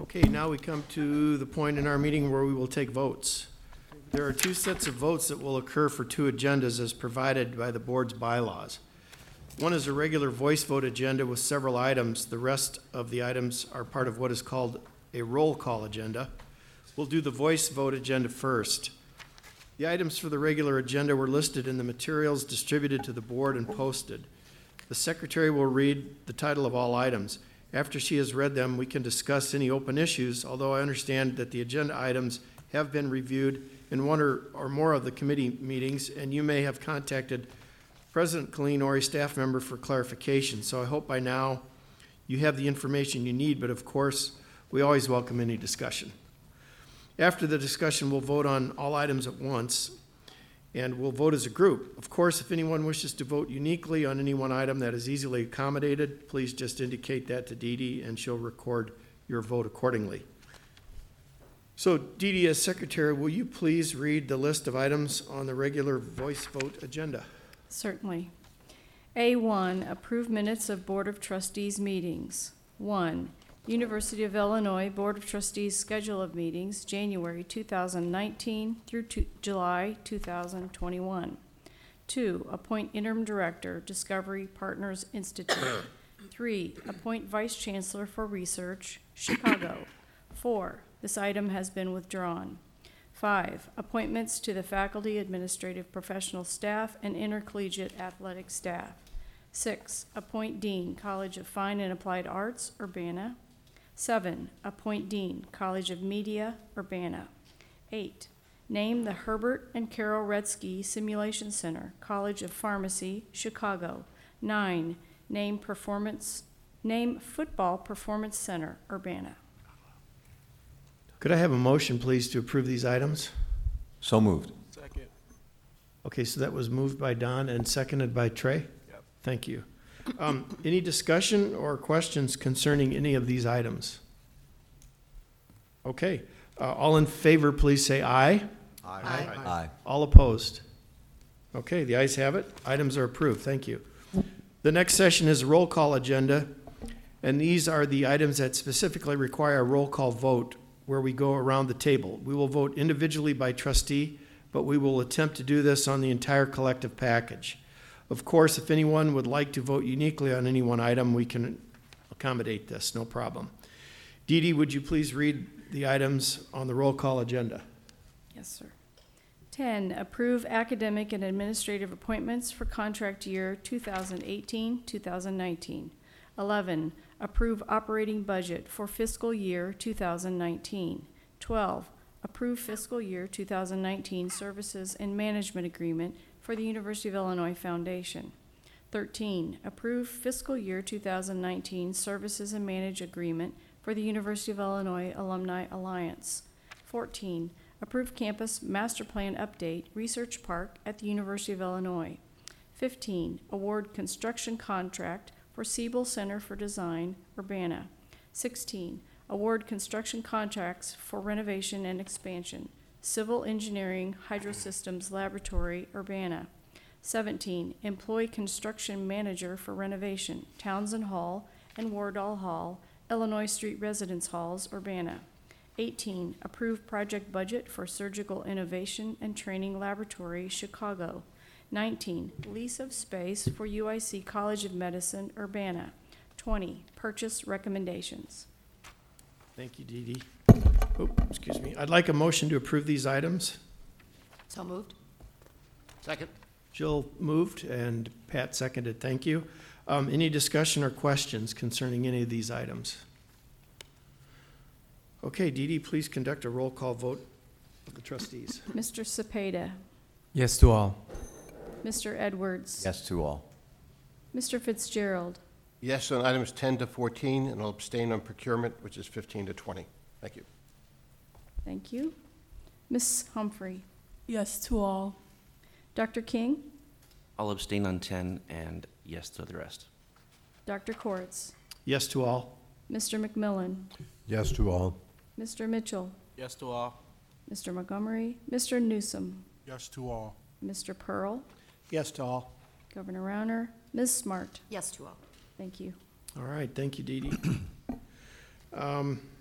Okay, now we come to the point in our meeting where we will take votes. There are two sets of votes that will occur for two agendas as provided by the board's bylaws. One is a regular voice vote agenda with several items. The rest of the items are part of what is called a roll call agenda. We'll do the voice vote agenda first. The items for the regular agenda were listed in the materials distributed to the board and posted. The secretary will read the title of all items. After she has read them, we can discuss any open issues, although I understand that the agenda items have been reviewed in one or more of the committee meetings, and you may have contacted President Colleen or a staff member for clarification. So I hope by now you have the information you need, but of course, we always welcome any discussion. After the discussion, we'll vote on all items at once, and we'll vote as a group. Of course, if anyone wishes to vote uniquely on any one item that is easily accommodated, please just indicate that to Dee Dee, and she'll record your vote accordingly. So, Dee Dee, as secretary, will you please read the list of items on the regular voice vote agenda? Certainly. A1, approve minutes of Board of Trustees meetings. 1, University of Illinois Board of Trustees schedule of meetings, January 2019 through July 2021. 2, appoint interim director, Discovery Partners Institute. 3, appoint vice chancellor for research, Chicago. 4, this item has been withdrawn. 5, appointments to the faculty, administrative, professional staff, and intercollegiate athletic staff. 6, appoint dean, College of Fine and Applied Arts, Urbana. 7, appoint dean, College of Media, Urbana. 8, name the Herbert and Carol Redsky Simulation Center, College of Pharmacy, Chicago. 9, name Football Performance Center, Urbana. Could I have a motion, please, to approve these items? So moved. Second. Okay, so that was moved by Don and seconded by Trey? Yep. Thank you. Any discussion or questions concerning any of these items? Okay, all in favor, please say aye. Aye. Aye. All opposed? Okay, the ayes have it. Items are approved. Thank you. The next session is a roll call agenda, and these are the items that specifically require a roll call vote where we go around the table. We will vote individually by trustee, but we will attempt to do this on the entire collective package. Of course, if anyone would like to vote uniquely on any one item, we can accommodate this, no problem. Dee Dee, would you please read the items on the roll call agenda? Yes, sir. 10, approve academic and administrative appointments for contract year 2018-2019. 11, approve operating budget for fiscal year 2019. 12, approve fiscal year 2019 services and management agreement for the University of Illinois Foundation. 13, approve fiscal year 2019 services and manage agreement for the University of Illinois Alumni Alliance. 14, approve campus master plan update, Research Park at the University of Illinois. 15, award construction contract for Siebel Center for Design, Urbana. 16, award construction contracts for renovation and expansion, Civil Engineering Hydrosystems Laboratory, Urbana. 17, employ construction manager for renovation, Townsend Hall and Wardall Hall, Illinois Street Residence Halls, Urbana. 18, approve project budget for Surgical Innovation and Training Laboratory, Chicago. 19, lease of space for UIC College of Medicine, Urbana. 20, purchase recommendations. Thank you, Dee Dee. Oh, excuse me. I'd like a motion to approve these items. So moved. Second. Jill moved and Pat seconded. Thank you. Any discussion or questions concerning any of these items? Okay, Dee Dee, please conduct a roll call vote of the trustees. Mr. Cepeda, Yes to all. Mr. Edwards, Yes to all. Mr. Fitzgerald, Yes on items 10 to 14, and I'll abstain on procurement, which is 15 to 20. Thank you. thank you. Ms. Humphrey, Yes to all. Dr. King, I'll abstain on 10 and yes to the rest. Dr. Koretz, Yes to all. Mr. McMillan, Yes to all. Mr. Mitchell, Yes to all. Mr. Montgomery, Mr. Newsom, Yes to all. Mr. Pearl, Yes to all. Governor Rauner, Ms. Smart. Yes to all. Thank you. All right, thank you, Dee Dee.